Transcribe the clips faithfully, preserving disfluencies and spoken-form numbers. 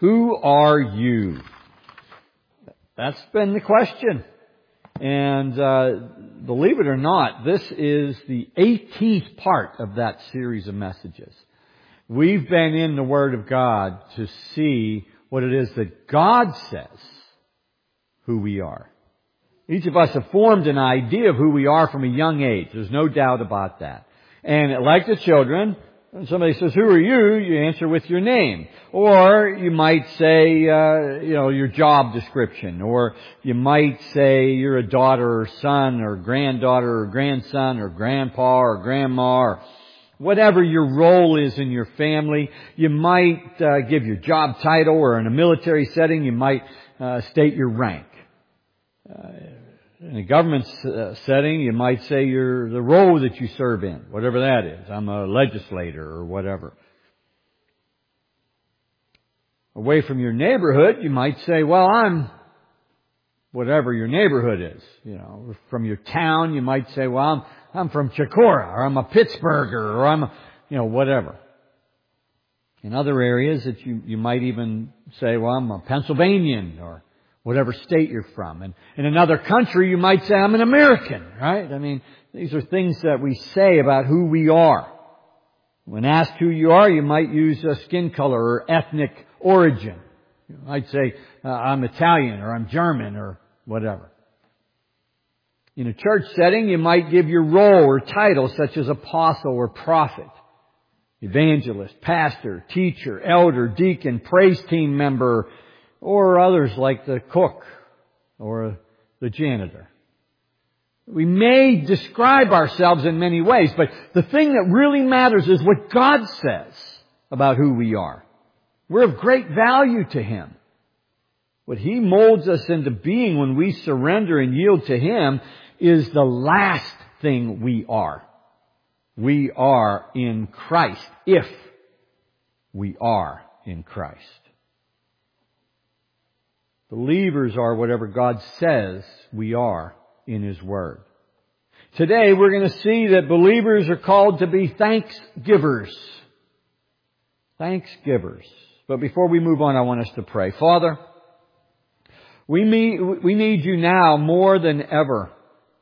Who are you? That's been the question. And uh, believe it or not, this is the eighteenth part of that series of messages. We've been in the Word of God to see what it is that God says who we are. Each of us have formed an idea of who we are from a young age. There's no doubt about that. And like the children, when somebody says, who are you? You answer with your name. Or you might say, uh, you know, your job description. Or you might say you're a daughter or son or granddaughter or grandson or grandpa or grandma or whatever your role is in your family. You might uh, give your job title, or in a military setting, you might uh, state your rank. Uh, in a government uh, setting, you might say you're the role that you serve in, whatever that is. I'm a legislator or whatever. Away from your neighborhood, you might say, well, I'm whatever your neighborhood is. You know, from your town, you might say, well, I'm I'm from Chicora, or I'm a Pittsburgher, or I'm, a, you know, whatever. In other areas, that you, you might even say, well, I'm a Pennsylvanian, or whatever state you're from. And in another country, you might say, I'm an American, right? I mean, these are things that we say about who we are. When asked who you are, you might use a skin color or ethnic origin. You might say, uh, I'm Italian, or I'm German, or whatever. In a church setting, you might give your role or title, such as apostle or prophet, evangelist, pastor, teacher, elder, deacon, praise team member, or others like the cook or the janitor. We may describe ourselves in many ways, but the thing that really matters is what God says about who we are. We're of great value to Him. What He molds us into being when we surrender and yield to Him is the last thing we are. We are in Christ, if we are in Christ. Believers are whatever God says we are in His Word. Today we're going to see that believers are called to be thanksgivers. Thanksgivers. But before we move on, I want us to pray. Father, we need, we need You now more than ever.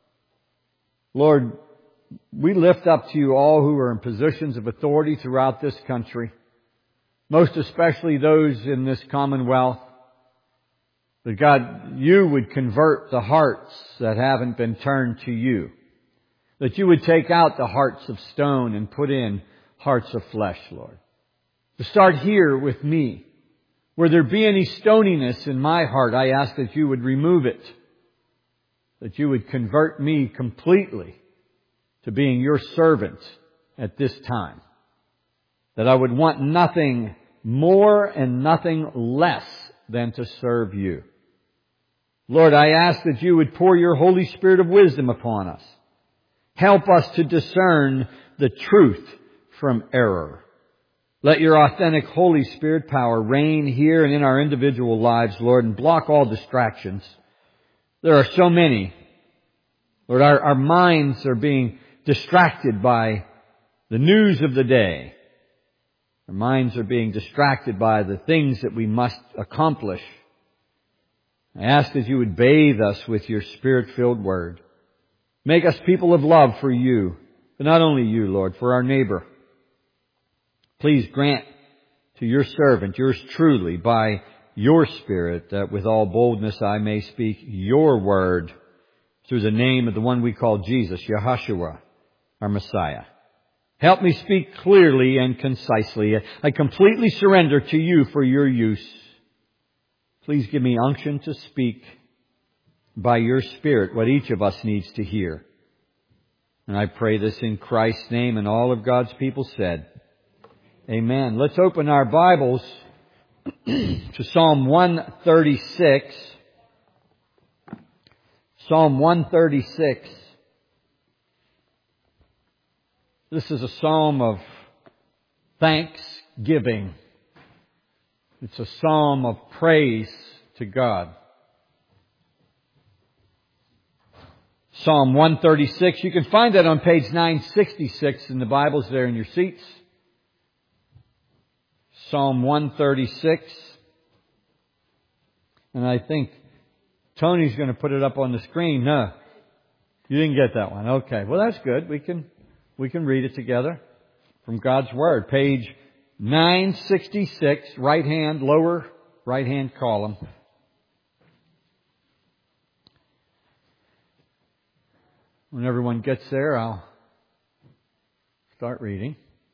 Lord, we lift up to You all who are in positions of authority throughout this country, most especially those in this commonwealth. That God, You would convert the hearts that haven't been turned to You. That You would take out the hearts of stone and put in hearts of flesh, Lord. To start here with me. Where there be any stoniness in my heart, I ask that You would remove it. That You would convert me completely to being Your servant at this time. That I would want nothing more and nothing less than to serve You. Lord, I ask that You would pour Your Holy Spirit of wisdom upon us. Help us to discern the truth from error. Let Your authentic Holy Spirit power reign here and in our individual lives, Lord, and block all distractions. There are so many. Lord, our, our minds are being distracted by the news of the day. Our minds are being distracted by the things that we must accomplish. I ask that You would bathe us with Your Spirit-filled Word. Make us people of love for You, but not only You, Lord, for our neighbor. Please grant to Your servant, Yours truly, by Your Spirit, that with all boldness I may speak Your Word through the name of the one we call Jesus, Yahushua, our Messiah. Help me speak clearly and concisely. I completely surrender to You for Your use. Please give me unction to speak by Your Spirit what each of us needs to hear. And I pray this in Christ's name, and all of God's people said, Amen. Let's open our Bibles to Psalm one thirty-six. Psalm one thirty-six. This is a psalm of thanksgiving. It's a psalm of praise to God. Psalm one thirty-six. You can find that on page nine sixty-six in the Bibles there in your seats. Psalm one thirty-six. And I think Tony's going to put it up on the screen. No. You didn't get that one. Okay. Well, that's good. We can, we can read it together from God's Word. Page nine sixty-six, right hand, lower right hand column. When everyone gets there, I'll start reading.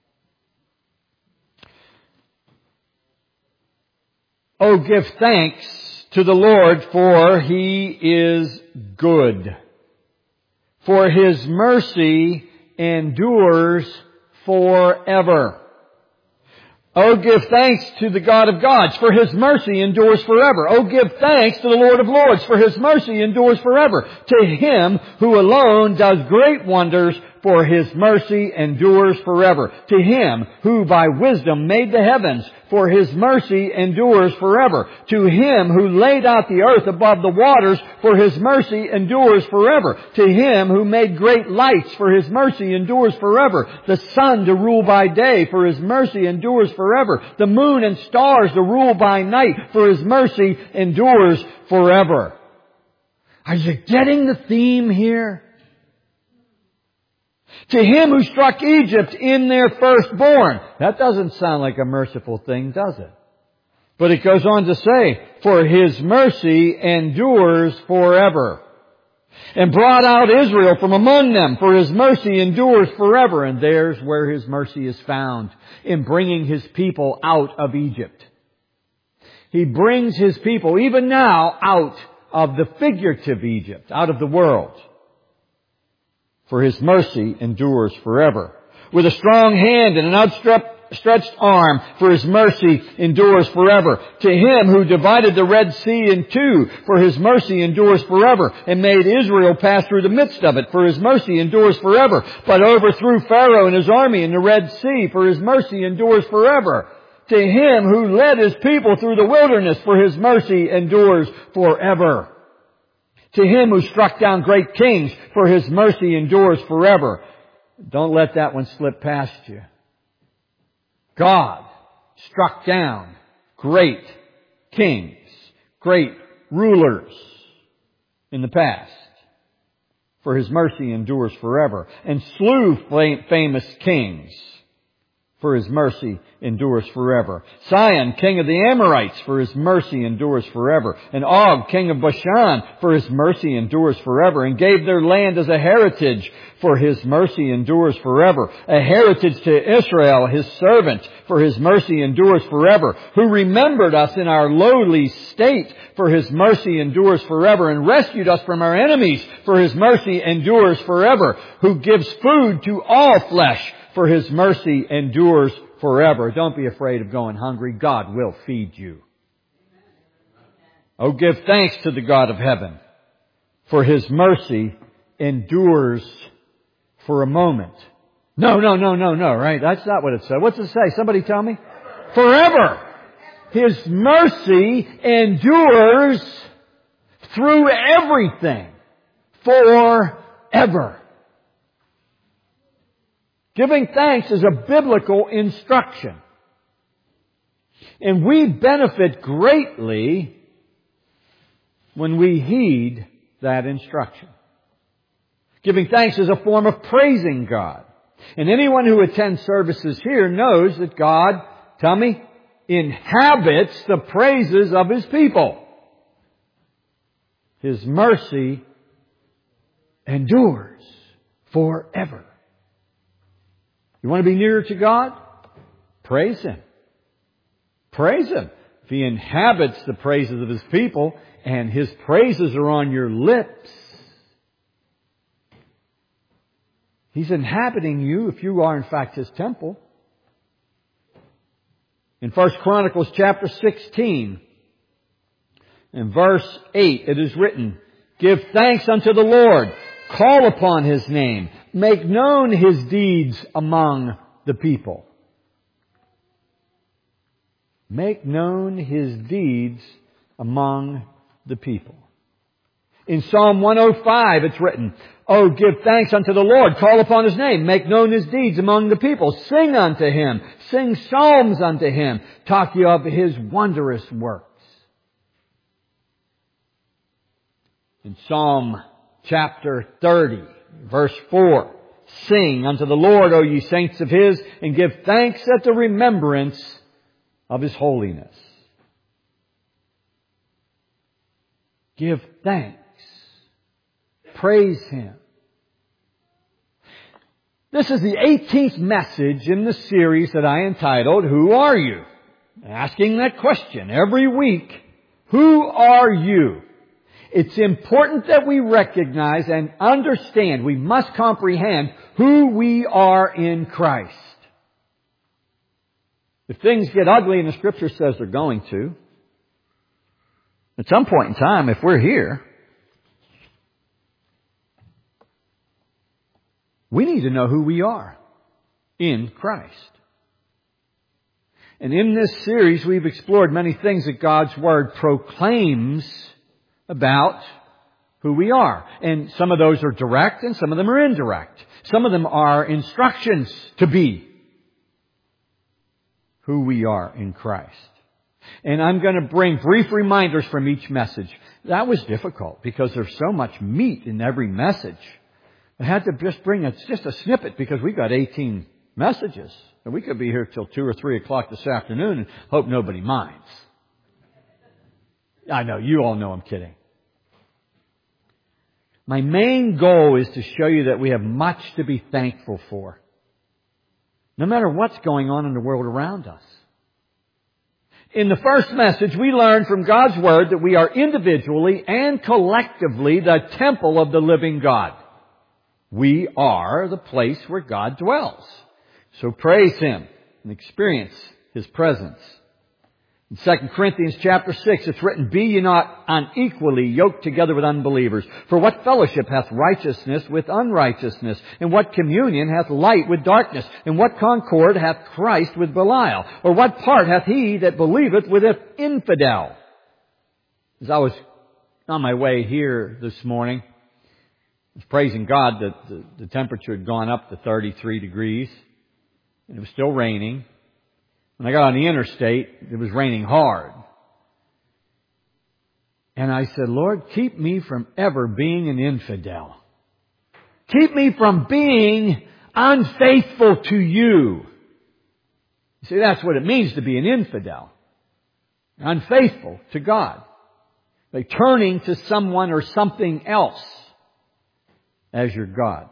Oh, give thanks to the Lord, for He is good. For His mercy endures forever. Oh, give thanks to the God of gods, for His mercy endures forever. Oh, give thanks to the Lord of lords, for His mercy endures forever. To Him who alone does great wonders, for His mercy endures forever. To Him who by wisdom made the heavens, for His mercy endures forever. To Him who laid out the earth above the waters, for His mercy endures forever. To Him who made great lights, for His mercy endures forever. The sun to rule by day, for His mercy endures forever. The moon and stars to rule by night, for His mercy endures forever. Are you getting the theme here? To Him who struck Egypt in their firstborn. That doesn't sound like a merciful thing, does it? But it goes on to say, for His mercy endures forever. And brought out Israel from among them, for His mercy endures forever. And there's where His mercy is found, in bringing His people out of Egypt. He brings His people, even now, out of the figurative Egypt, out of the world. For His mercy endures forever. With a strong hand and an outstretched arm, for His mercy endures forever. To Him who divided the Red Sea in two, for His mercy endures forever. And made Israel pass through the midst of it, for His mercy endures forever. But overthrew Pharaoh and his army in the Red Sea, for His mercy endures forever. To Him who led His people through the wilderness, for His mercy endures forever. To Him who struck down great kings, for His mercy endures forever. Don't let that one slip past you. God struck down great kings, great rulers in the past, for His mercy endures forever. And slew famous kings, for His mercy endures forever. Sihon, king of the Amorites, for His mercy endures forever. And Og, king of Bashan, for His mercy endures forever. And gave their land as a heritage, for His mercy endures forever. A heritage to Israel, His servant, for His mercy endures forever. Who remembered us in our lowly state, for His mercy endures forever. And rescued us from our enemies, for His mercy endures forever. Who gives food to all flesh, for His mercy endures forever. Don't be afraid of going hungry. God will feed you. Oh, give thanks to the God of heaven, for His mercy endures for a moment. No, no, no, no, no, right? That's not what it said. What's it say? Somebody tell me. Forever. His mercy endures through everything. Forever. Giving thanks is a biblical instruction. And we benefit greatly when we heed that instruction. Giving thanks is a form of praising God. And anyone who attends services here knows that God, tell me, inhabits the praises of His people. His mercy endures forever. You want to be nearer to God? Praise Him. Praise Him. If He inhabits the praises of His people and His praises are on your lips, He's inhabiting you if you are in fact His temple. In First Chronicles chapter sixteen, in verse eight, it is written, give thanks unto the Lord, call upon His name, make known His deeds among the people. Make known His deeds among the people. In Psalm one oh five it's written, oh, give thanks unto the Lord, call upon His name, make known His deeds among the people, sing unto Him, sing psalms unto Him, talk ye of His wondrous works. In Psalm chapter thirty, verse four, sing unto the Lord, O ye saints of His, and give thanks at the remembrance of His holiness. Give thanks. Praise Him. This is the eighteenth message in the series that I entitled, Who Are You? Asking that question every week. Who are you? It's important that we recognize and understand, we must comprehend who we are in Christ. If things get ugly, and the Scripture says they're going to, at some point in time, if we're here, we need to know who we are in Christ. And in this series, we've explored many things that God's Word proclaims about who we are. And some of those are direct and some of them are indirect. Some of them are instructions to be who we are in Christ. And I'm going to bring brief reminders from each message. That was difficult because there's so much meat in every message. I had to just bring a, just a snippet because we've got eighteen messages. And we could be here till two or three o'clock this afternoon and hope nobody minds. I know, you all know I'm kidding. My main goal is to show you that we have much to be thankful for. No matter what's going on in the world around us. In the first message, we learned from God's Word that we are individually and collectively the temple of the living God. We are the place where God dwells. So praise Him and experience His presence. In Second Corinthians chapter six, it's written, Be ye not unequally yoked together with unbelievers. For what fellowship hath righteousness with unrighteousness? And what communion hath light with darkness? And what concord hath Christ with Belial? Or what part hath he that believeth with an infidel? As I was on my way here this morning, I was praising God that the, the temperature had gone up to thirty-three degrees. And it was still raining. When I got on the interstate, it was raining hard. And I said, Lord, keep me from ever being an infidel. Keep me from being unfaithful to you. You see, that's what it means to be an infidel. Unfaithful to God. Like turning to someone or something else as your God.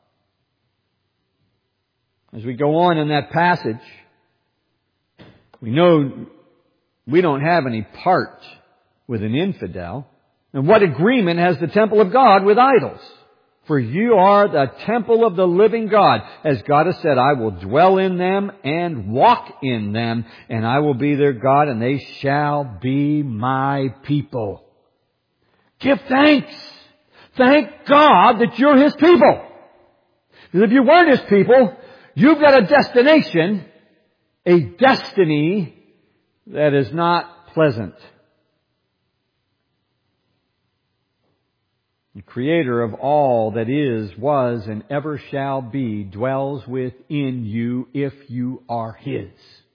As we go on in that passage, we know we don't have any part with an infidel. And what agreement has the temple of God with idols? For you are the temple of the living God. As God has said, I will dwell in them and walk in them, and I will be their God, and they shall be my people. Give thanks. Thank God that you're His people. Because if you weren't His people, you've got a destination, a destiny that is not pleasant. The Creator of all that is, was, and ever shall be dwells within you if you are His.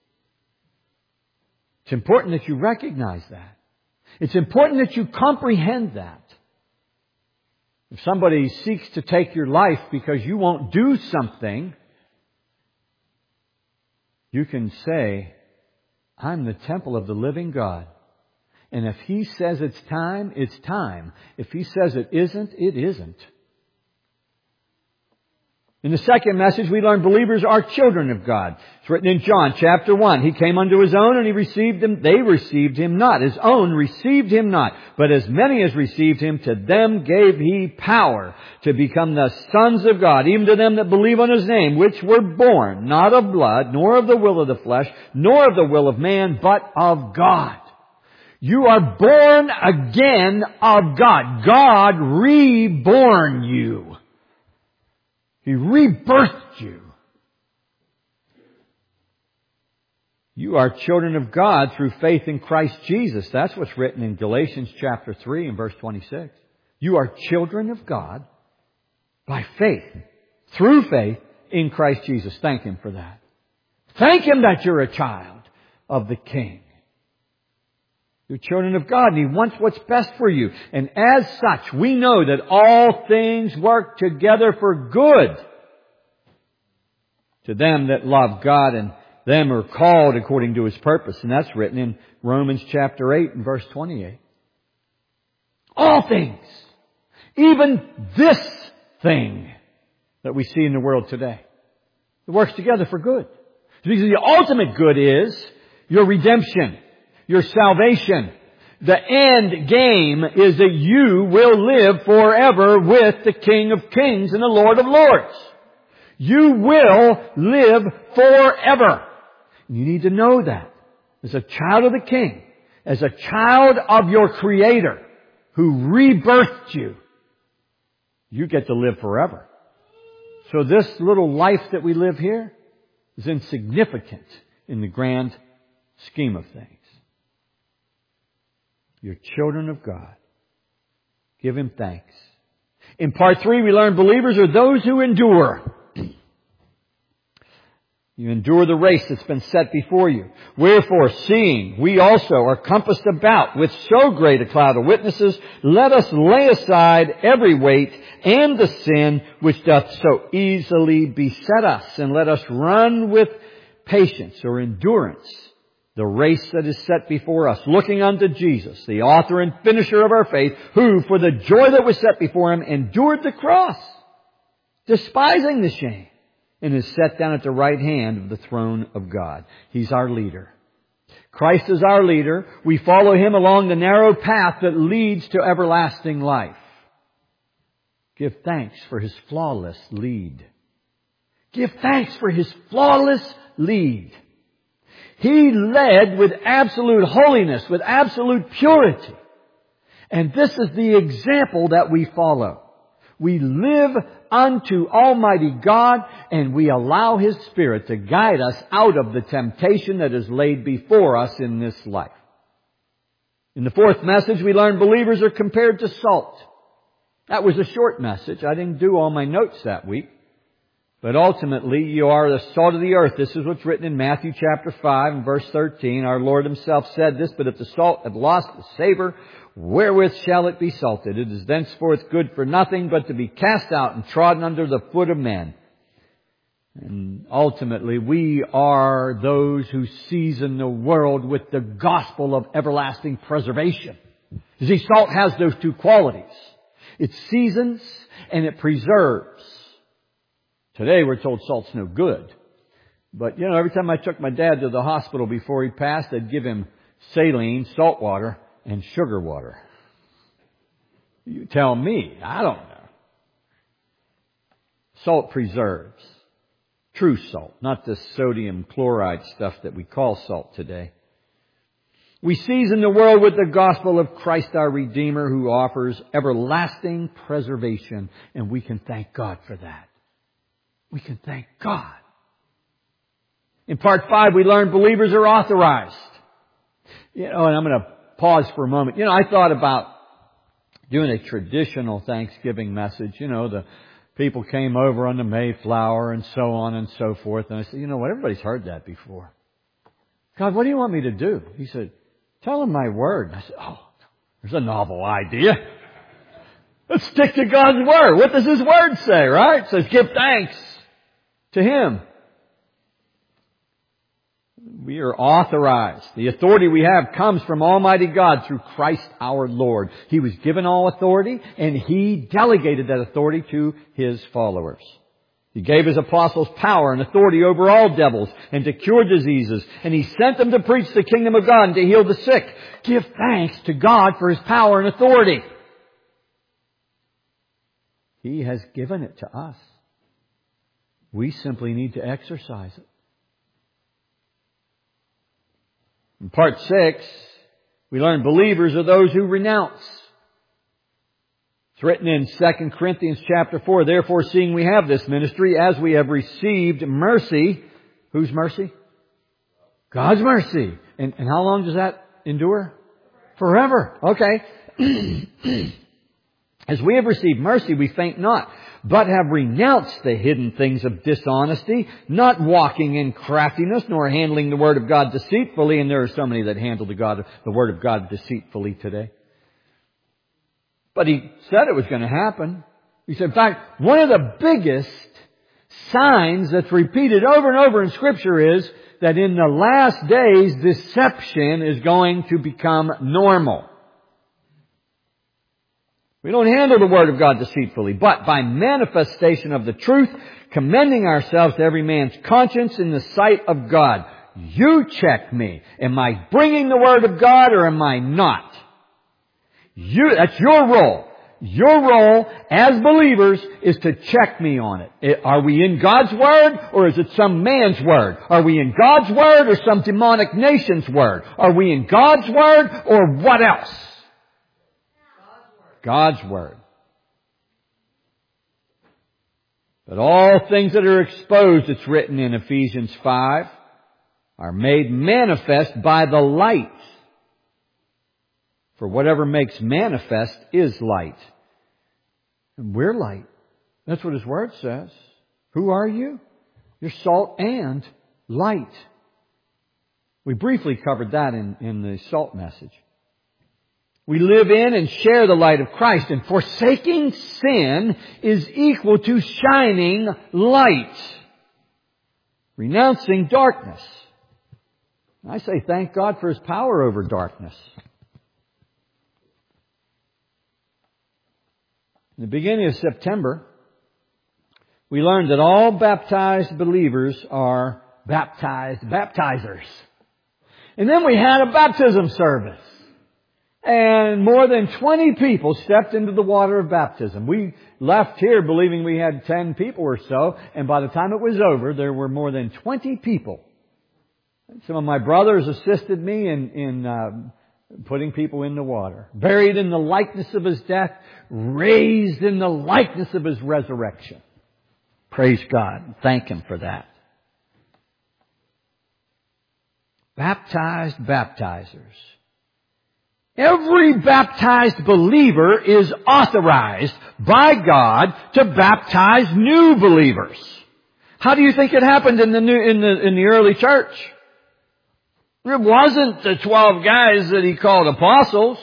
It's important that you recognize that. It's important that you comprehend that. If somebody seeks to take your life because you won't do something, you can say, I'm the temple of the living God. And if He says it's time, it's time. If He says it isn't, it isn't. In the second message, we learn believers are children of God. It's written in John chapter one. He came unto His own and He received them. They received Him not. His own received Him not. But as many as received Him, to them gave He power to become the sons of God, even to them that believe on His name, which were born not of blood, nor of the will of the flesh, nor of the will of man, but of God. You are born again of God. God reborn you. He rebirthed you. You are children of God through faith in Christ Jesus. That's what's written in Galatians chapter three and verse twenty-six. You are children of God by faith, through faith in Christ Jesus. Thank Him for that. Thank Him that you're a child of the King. You're children of God, and He wants what's best for you. And as such, we know that all things work together for good to them that love God, and them are called according to His purpose. And that's written in Romans chapter eight and verse twenty-eight. All things. Even this thing that we see in the world today. It works together for good. Because the ultimate good is your redemption, your salvation. The end game is that you will live forever with the King of Kings and the Lord of Lords. You will live forever. You need to know that. As a child of the King, as a child of your Creator who rebirthed you, you get to live forever. So this little life that we live here is insignificant in the grand scheme of things. You're children of God. Give Him thanks. In part three, we learn believers are those who endure. You endure the race that's been set before you. Wherefore, seeing we also are compassed about with so great a cloud of witnesses, let us lay aside every weight and the sin which doth so easily beset us, and let us run with patience or endurance the race that is set before us, looking unto Jesus, the author and finisher of our faith, who for the joy that was set before Him endured the cross, despising the shame, and is set down at the right hand of the throne of God. He's our leader. Christ is our leader. We follow Him along the narrow path that leads to everlasting life. Give thanks for His flawless lead. Give thanks for His flawless lead. He led with absolute holiness, with absolute purity. And this is the example that we follow. We live unto Almighty God, and we allow His Spirit to guide us out of the temptation that is laid before us in this life. In the fourth message, we learn believers are compared to salt. That was a short message. I didn't do all my notes that week. But ultimately, you are the salt of the earth. This is what's written in Matthew chapter five and verse thirteen. Our Lord Himself said this, but if the salt have lost the savor, wherewith shall it be salted? It is thenceforth good for nothing but to be cast out and trodden under the foot of men. And ultimately, we are those who season the world with the gospel of everlasting preservation. You see, salt has those two qualities. It seasons and it preserves. Today we're told salt's no good. But, you know, every time I took my dad to the hospital before he passed, I'd give him saline, salt water, and sugar water. You tell me. I don't know. Salt preserves. True salt, not this sodium chloride stuff that we call salt today. We season the world with the gospel of Christ our Redeemer, who offers everlasting preservation, and we can thank God for that. We can thank God. In part five, we learn believers are authorized. You know, and I'm going to pause for a moment. You know, I thought about doing a traditional Thanksgiving message. You know, the people came over on the Mayflower and so on and so forth. And I said, you know what? Everybody's heard that before. God, what do you want me to do? He said, tell them my word. And I said, oh, there's a novel idea. Let's stick to God's word. What does His word say, right? It says, give thanks to Him. We are authorized. The authority we have comes from Almighty God through Christ our Lord. He was given all authority, and He delegated that authority to His followers. He gave His apostles power and authority over all devils and to cure diseases. And He sent them to preach the kingdom of God and to heal the sick. Give thanks to God for His power and authority. He has given it to us. We simply need to exercise it. In part six, we learn believers are those who renounce. It's written in Second Corinthians chapter four, therefore seeing we have this ministry, as we have received mercy. Whose mercy? God's mercy. And, and how long does that endure? Forever. Okay. As we have received mercy, we faint not, but have renounced the hidden things of dishonesty, not walking in craftiness, nor handling the word of God deceitfully. And there are so many that handle the, God, the word of God deceitfully today. But he said it was going to happen. He said, in fact, one of the biggest signs that's repeated over and over in Scripture is that in the last days, deception is going to become normal. We don't handle the Word of God deceitfully, but by manifestation of the truth, commending ourselves to every man's conscience in the sight of God. You check me. Am I bringing the Word of God or am I not? You, that's your role. Your role as believers is to check me on it. Are we in God's Word or is it some man's Word? Are we in God's Word or some demonic nation's Word? Are we in God's Word or what else? God's Word. But all things that are exposed, it's written in Ephesians five, are made manifest by the light. For whatever makes manifest is light. And we're light. That's what His Word says. Who are you? You're salt and light. We briefly covered that in, in the salt message. We live in and share the light of Christ, and forsaking sin is equal to shining light, renouncing darkness. I say thank God for His power over darkness. In the beginning of September, we learned that all baptized believers are baptized baptizers. And then we had a baptism service. And more than twenty people stepped into the water of baptism. We left here believing we had ten people or so, and by the time it was over, there were more than twenty people. Some of my brothers assisted me in, in uh, putting people in the water. Buried in the likeness of His death, raised in the likeness of His resurrection. Praise God. Thank Him for that. Baptized baptizers. Every baptized believer is authorized by God to baptize new believers. How do you think it happened in the new, in the, in the early church? It wasn't the twelve guys that He called apostles.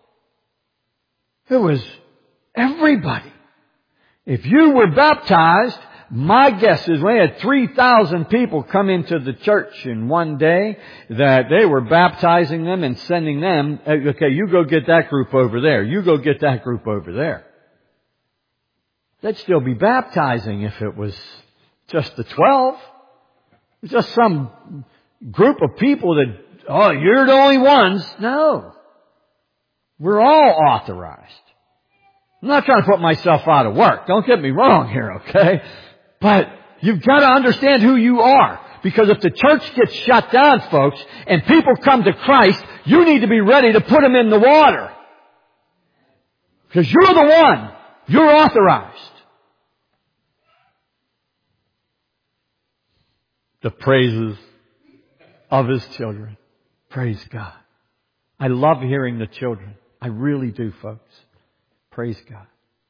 It was everybody. If you were baptized, my guess is we had three thousand people come into the church in one day, that they were baptizing them and sending them, okay, you go get that group over there. You go get that group over there. They'd still be baptizing if it was just the twelve. It's just some group of people that, oh, you're the only ones. No. We're all authorized. I'm not trying to put myself out of work. Don't get me wrong here, okay? But you've got to understand who you are. Because if the church gets shut down, folks, and people come to Christ, you need to be ready to put them in the water. Because you're the one. You're authorized. The praises of His children. Praise God. I love hearing the children. I really do, folks. Praise God.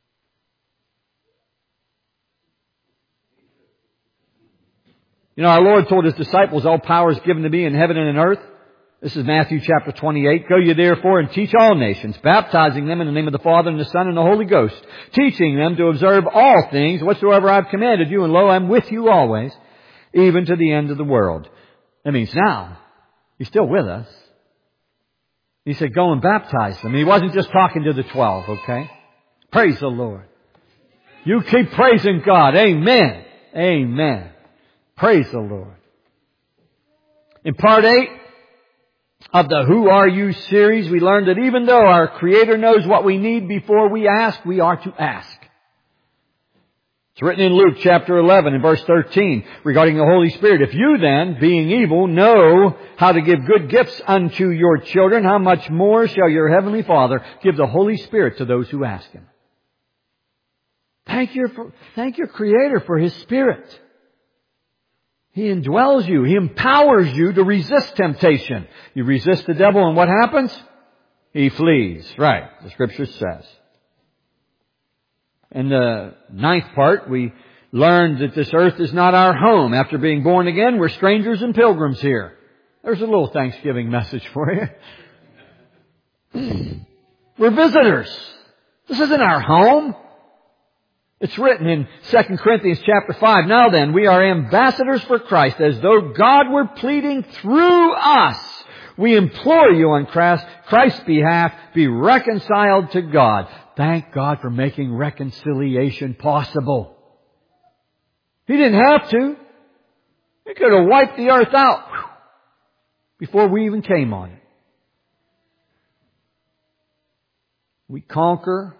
You know, our Lord told His disciples, all power is given to me in heaven and in earth. This is Matthew chapter twenty-eight. Go ye therefore and teach all nations, baptizing them in the name of the Father and the Son and the Holy Ghost, teaching them to observe all things whatsoever I've commanded you, and lo, I'm with you always, even to the end of the world. That means now, He's still with us. He said, go and baptize them. He wasn't just talking to the twelve, okay? Praise the Lord. You keep praising God. Amen. Amen. Praise the Lord. In part eight of the Who Are You series, we learned that even though our Creator knows what we need before we ask, we are to ask. It's written in Luke chapter eleven and verse thirteen regarding the Holy Spirit. If you then, being evil, know how to give good gifts unto your children, how much more shall your heavenly Father give the Holy Spirit to those who ask Him? Thank your, thank your Creator for His Spirit. He indwells you. He empowers you to resist temptation. You resist the devil and what happens? He flees. Right. The Scripture says. In the ninth part, we learned that this earth is not our home. After being born again, we're strangers and pilgrims here. There's a little Thanksgiving message for you. We're visitors. This isn't our home. It's written in Second Corinthians chapter five. Now then, we are ambassadors for Christ, as though God were pleading through us. We implore you on Christ's behalf, be reconciled to God. Thank God for making reconciliation possible. He didn't have to. He could have wiped the earth out before we even came on it. We conquer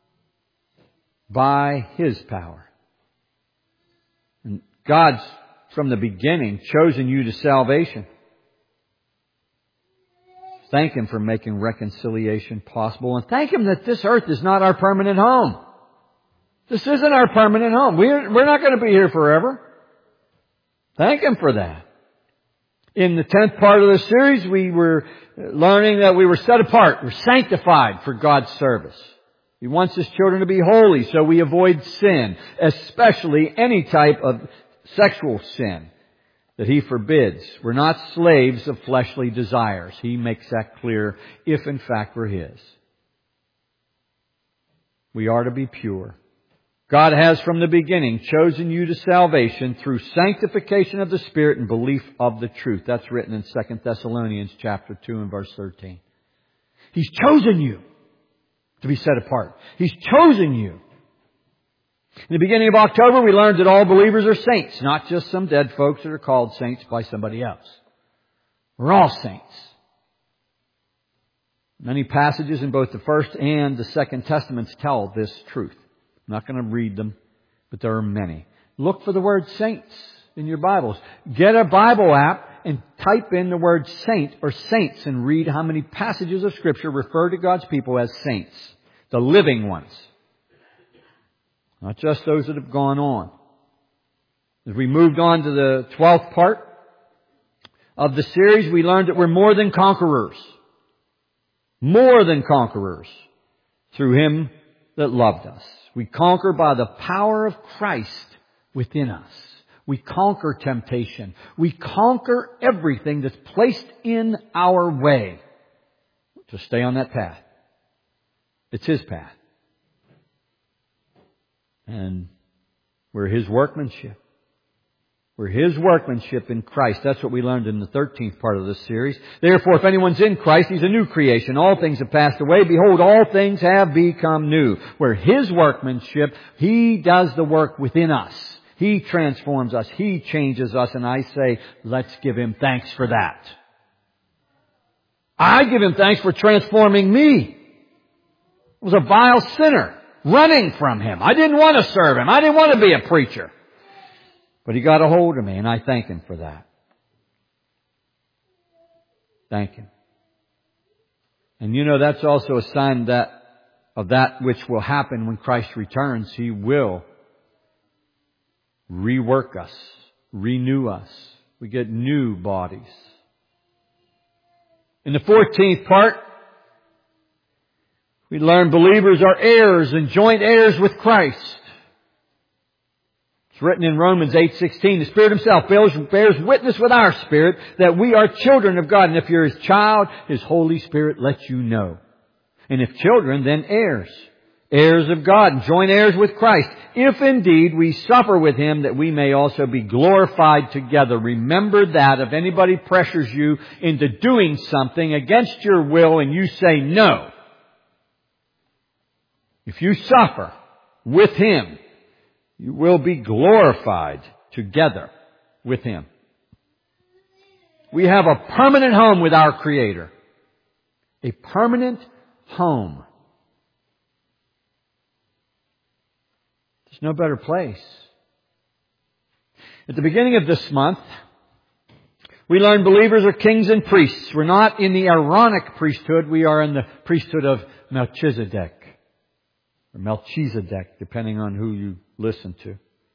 by His power. And God's, from the beginning, chosen you to salvation. Thank Him for making reconciliation possible. And thank Him that this earth is not our permanent home. This isn't our permanent home. We're, we're not going to be here forever. Thank Him for that. In the tenth part of the series, we were learning that we were set apart. We're sanctified for God's service. He wants His children to be holy, so we avoid sin, especially any type of sexual sin that He forbids. We're not slaves of fleshly desires. He makes that clear if in fact we're His. We are to be pure. God has from the beginning chosen you to salvation through sanctification of the Spirit and belief of the truth. That's written in Second Thessalonians chapter two and verse thirteen. He's chosen you to be set apart. He's chosen you. In the beginning of October, we learned that all believers are saints, not just some dead folks that are called saints by somebody else. We're all saints. Many passages in both the First and the Second Testaments tell this truth. I'm not going to read them, but there are many. Look for the word saints in your Bibles. Get a Bible app and type in the word saint or saints and read how many passages of Scripture refer to God's people as saints. The living ones. Not just those that have gone on. As we moved on to the twelfth part of the series, we learned that we're more than conquerors. More than conquerors through Him that loved us. We conquer by the power of Christ within us. We conquer temptation. We conquer everything that's placed in our way. To stay on that path. It's His path. And we're His workmanship. We're His workmanship in Christ. That's what we learned in the thirteenth part of this series. Therefore, if anyone's in Christ, he's a new creation. All things have passed away. Behold, all things have become new. We're His workmanship. He does the work within us. He transforms us. He changes us. And I say, let's give Him thanks for that. I give Him thanks for transforming me. I was a vile sinner, running from Him. I didn't want to serve Him. I didn't want to be a preacher. But He got a hold of me, and I thank Him for that. Thank Him. And you know, that's also a sign that of that which will happen when Christ returns. He will rework us, renew us. We get new bodies. In the fourteenth part, we learn believers are heirs and joint heirs with Christ. It's written in Romans eight sixteen, the Spirit Himself bears, bears witness with our spirit that we are children of God. And if you're His child, His Holy Spirit lets you know. And if children, then heirs. Heirs of God and joint heirs with Christ. If indeed we suffer with Him, that we may also be glorified together. Remember that if anybody pressures you into doing something against your will and you say no, if you suffer with Him, you will be glorified together with Him. We have a permanent home with our Creator. A permanent home. There's no better place. At the beginning of this month, we learned believers are kings and priests. We're not in the Aaronic priesthood. We are in the priesthood of Melchizedek. Or Melchizedek, depending on who you listen to.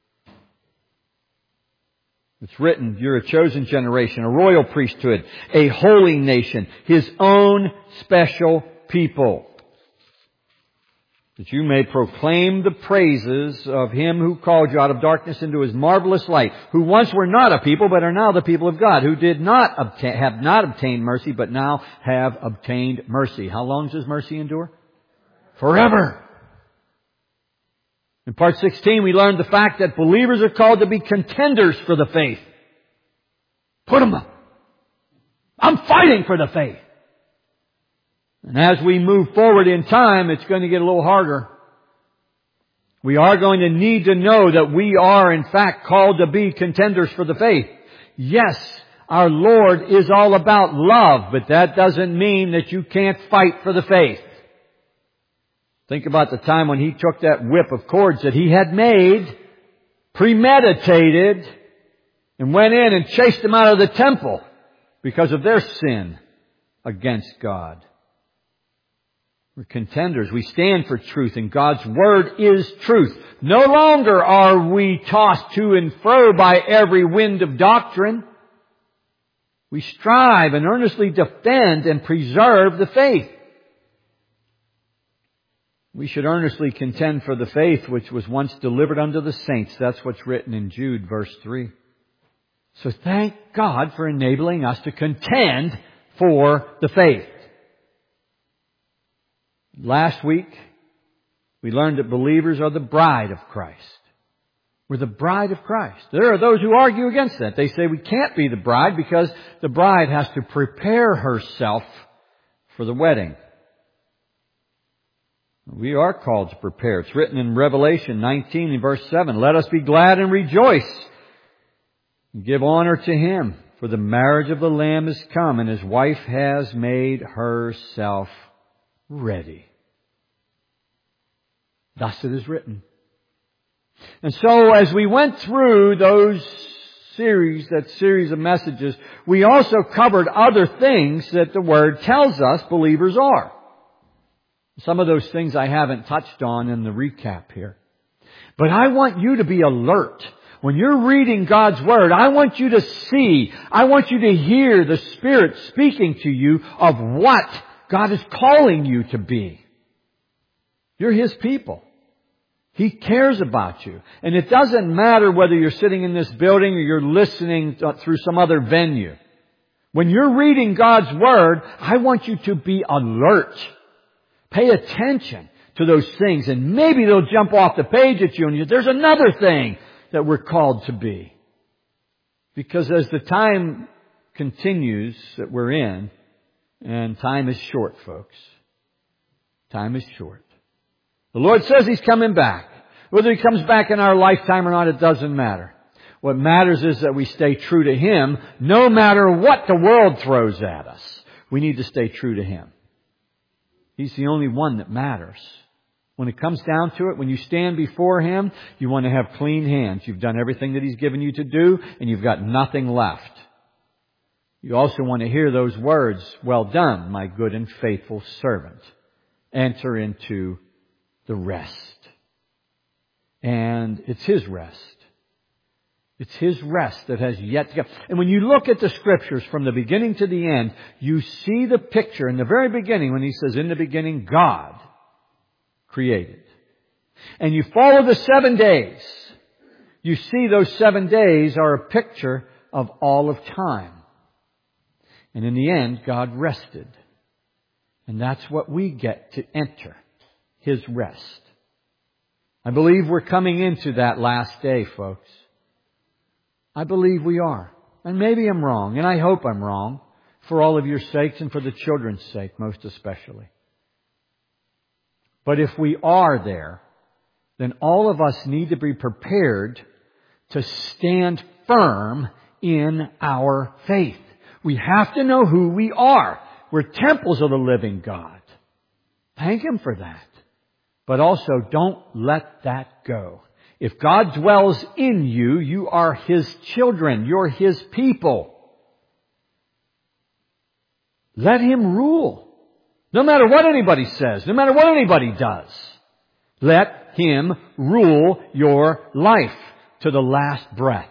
It's written, you're a chosen generation, a royal priesthood, a holy nation, His own special people. that you may proclaim the praises of Him who called you out of darkness into His marvelous light, who once were not a people, but are now the people of God, who did not obtain, have not obtained mercy, but now have obtained mercy. How long does mercy endure? Forever. In part sixteen, we learned the fact that believers are called to be contenders for the faith. Put them up. I'm fighting for the faith. And as we move forward in time, it's going to get a little harder. We are going to need to know that we are in fact called to be contenders for the faith. Yes, our Lord is all about love, but that doesn't mean that you can't fight for the faith. Think about the time when He took that whip of cords that He had made, premeditated, and went in and chased them out of the temple because of their sin against God. We're contenders. We stand for truth, and God's Word is truth. No longer are we tossed to and fro by every wind of doctrine. We strive and earnestly defend and preserve the faith. We should earnestly contend for the faith which was once delivered unto the saints. That's what's written in Jude, verse three. So thank God for enabling us to contend for the faith. Last week, we learned that believers are the bride of Christ. We're the bride of Christ. There are those who argue against that. They say we can't be the bride because the bride has to prepare herself for the wedding. We are called to prepare. It's written in Revelation nineteen and verse seven. Let us be glad and rejoice and give honor to Him, for the marriage of the Lamb is come, and His wife has made herself ready. Thus it is written. And so as we went through those series, that series of messages, we also covered other things that the Word tells us believers are. Some of those things I haven't touched on in the recap here. But I want you to be alert. When you're reading God's Word, I want you to see, I want you to hear the Spirit speaking to you of what God is calling you to be. You're His people. He cares about you. And it doesn't matter whether you're sitting in this building or you're listening through some other venue. When you're reading God's Word, I want you to be alert. Pay attention to those things, and maybe they'll jump off the page at you and you, there's another thing that we're called to be. Because as the time continues that we're in, and time is short, folks. Time is short. The Lord says He's coming back. Whether He comes back in our lifetime or not, it doesn't matter. What matters is that we stay true to Him no matter what the world throws at us. We need to stay true to Him. He's the only one that matters. When it comes down to it, when you stand before Him, you want to have clean hands. You've done everything that He's given you to do, and you've got nothing left. You also want to hear those words, well done, my good and faithful servant. Enter into the rest. And it's His rest. It's His rest that has yet to come. And when you look at the Scriptures from the beginning to the end, you see the picture in the very beginning when He says, in the beginning, God created. And you follow the seven days. You see those seven days are a picture of all of time. And in the end, God rested. And that's what we get to enter, His rest. I believe we're coming into that last day, folks. I believe we are. And maybe I'm wrong, and I hope I'm wrong, for all of your sakes and for the children's sake, most especially. But if we are there, then all of us need to be prepared to stand firm in our faith. We have to know who we are. We're temples of the living God. Thank Him for that. But also, don't let that go. If God dwells in you, you are His children. You're His people. Let Him rule. No matter what anybody says, no matter what anybody does, let Him rule your life to the last breath.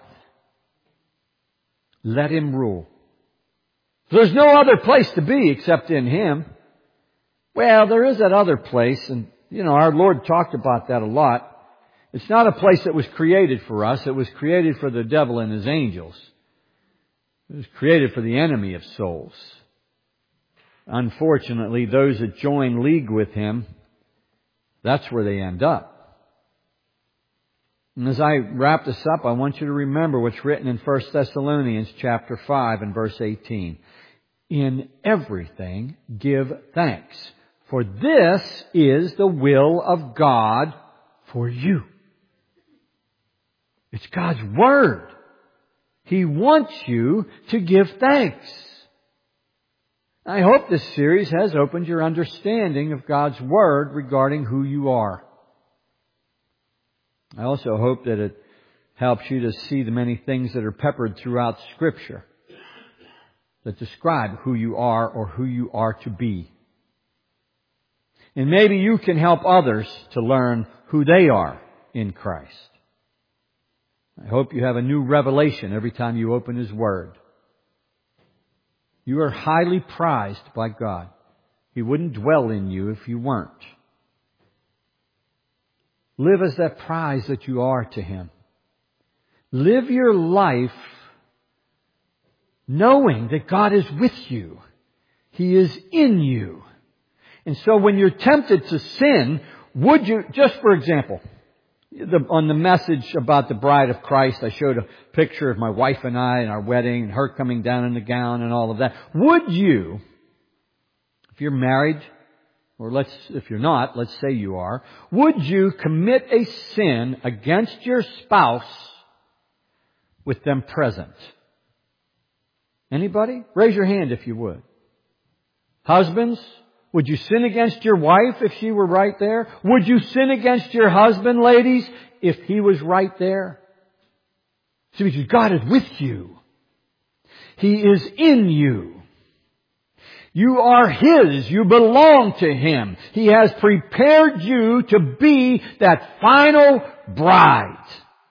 Let Him rule. There's no other place to be except in Him. Well, there is that other place, and you know, our Lord talked about that a lot. It's not a place that was created for us. It was created for the devil and his angels. It was created for the enemy of souls. Unfortunately, those that join league with him, that's where they end up. And as I wrap this up, I want you to remember what's written in First Thessalonians chapter five and verse eighteen. In everything give thanks, for this is the will of God for you. It's God's Word. He wants you to give thanks. I hope this series has opened your understanding of God's Word regarding who you are. I also hope that it helps you to see the many things that are peppered throughout Scripture that describe who you are or who you are to be. And maybe you can help others to learn who they are in Christ. I hope you have a new revelation every time you open His Word. You are highly prized by God. He wouldn't dwell in you if you weren't. Live as that prize that you are to Him. Live your life knowing that God is with you. He is in you. And so when you're tempted to sin, would you, just for example, the, on the message about the bride of Christ, I showed a picture of my wife and I and our wedding and her coming down in the gown and all of that. Would you, if you're married, or let's, if you're not, let's say you are, would you commit a sin against your spouse with them present? Anybody? Raise your hand if you would. Husbands, would you sin against your wife if she were right there? Would you sin against your husband, ladies, if he was right there? See, because God is with you. He is in you. You are His. You belong to Him. He has prepared you to be that final bride.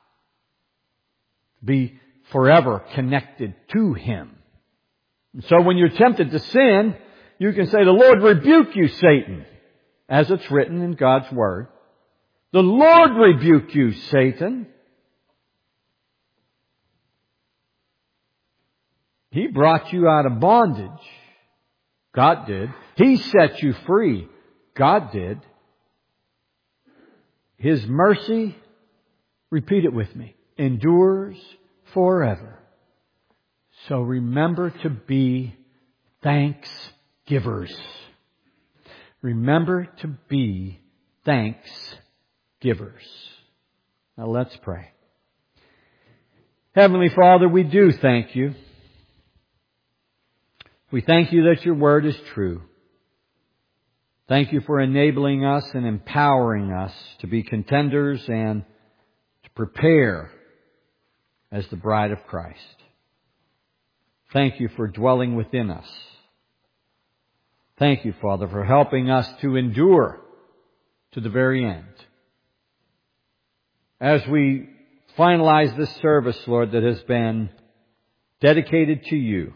Be forever connected to Him. And so when you're tempted to sin, you can say, the Lord rebuke you, Satan, as it's written in God's Word. The Lord rebuke you, Satan. He brought you out of bondage. God did. He set you free. God did. His mercy, repeat it with me, endures forever. So remember to be thanksgivers. Remember to be thanksgivers. Now let's pray. Heavenly Father, we do thank You. We thank You that Your Word is true. Thank You for enabling us and empowering us to be contenders and to prepare as the bride of Christ. Thank You for dwelling within us. Thank You, Father, for helping us to endure to the very end. As we finalize this service, Lord, that has been dedicated to You,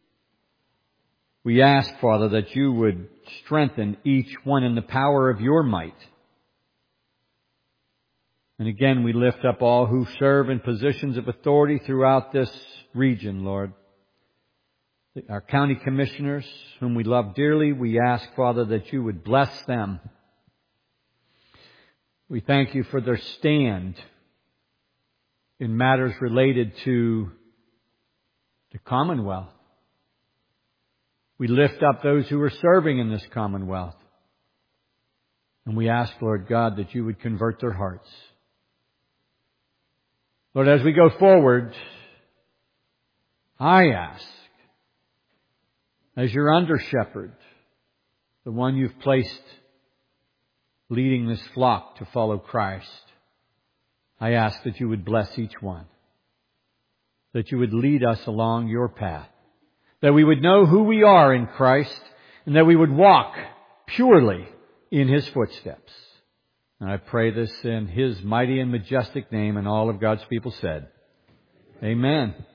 we ask, Father, that You would strengthen each one in the power of Your might. And again, we lift up all who serve in positions of authority throughout this region, Lord. Our county commissioners, whom we love dearly, we ask, Father, that You would bless them. We thank You for their stand in matters related to the Commonwealth. We lift up those who are serving in this Commonwealth. And we ask, Lord God, that You would convert their hearts. Lord, as we go forward, I ask, as Your under-shepherd, the one You've placed leading this flock to follow Christ, I ask that You would bless each one, that You would lead us along Your path, that we would know who we are in Christ, and that we would walk purely in His footsteps. And I pray this in His mighty and majestic name, and all of God's people said, Amen.